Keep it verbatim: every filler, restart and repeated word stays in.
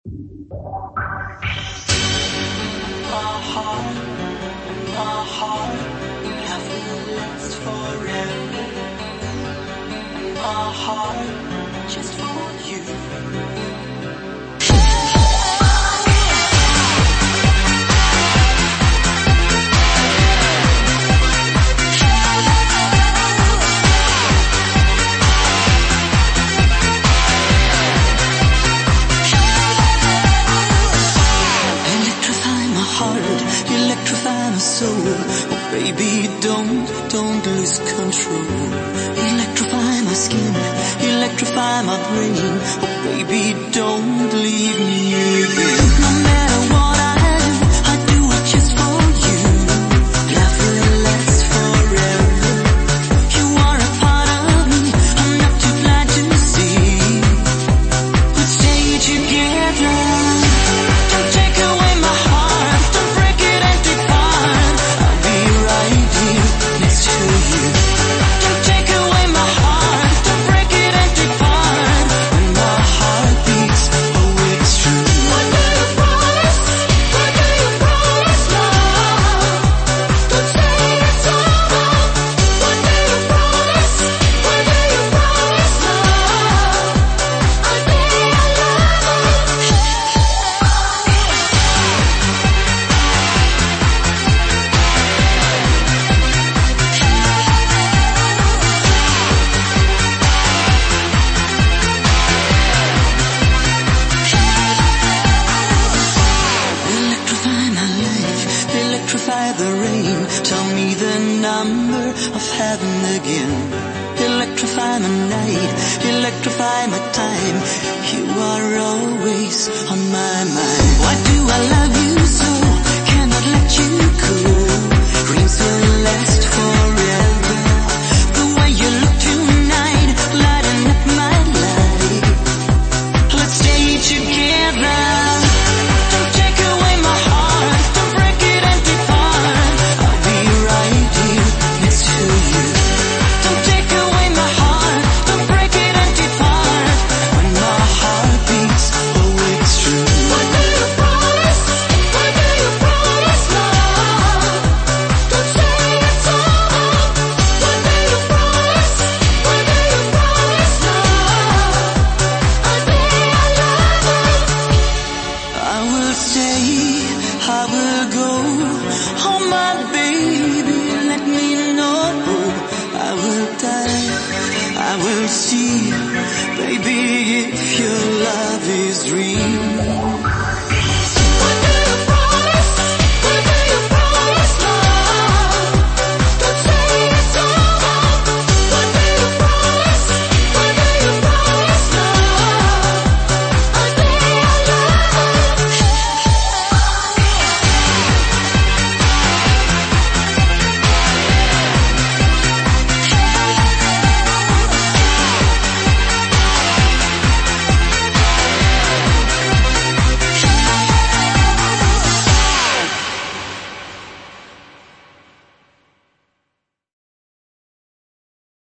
heart, my heart, have will last forever. My heart, just for you. Electrify my soul, oh baby don't, don't lose control. Electrify my skin, electrify my brain, oh baby don't leave me again. No matter what I do, I do it just for you. Love will last forever. You are a part of me, I'm not too blind to see. Let's stay together. Don't take away my heart, don't break it and depart. I'll be right here next to you. Don't take away my heart, don't break it and depart. When my heart beats, oh it's true. What do you promise? What do you promise, love? Don't say it's over. What do you promise? What do you promise, love? I'll be your lover. Electrify my life, electrify the rain. Tell me the number of heaven again. Electrify my night, electrify my time. You are always on my mind. Why do I love you so? Cannot let you go. Dreams will last forever. The way you look tonight, lighting up my life. Let's stay together. Don't take away my heart, don't break it and depart. I'll be right here next to you. Don't take away my heart, don't break it and depart. When my heart beats, oh it's true. What do you promise? What do you promise, love? Don't say it's over. What do you promise? What do you promise, love? I'll be your lover. I will stay, I will go. Oh my baby, let me know. I will die, I will see. Baby, if your love is real.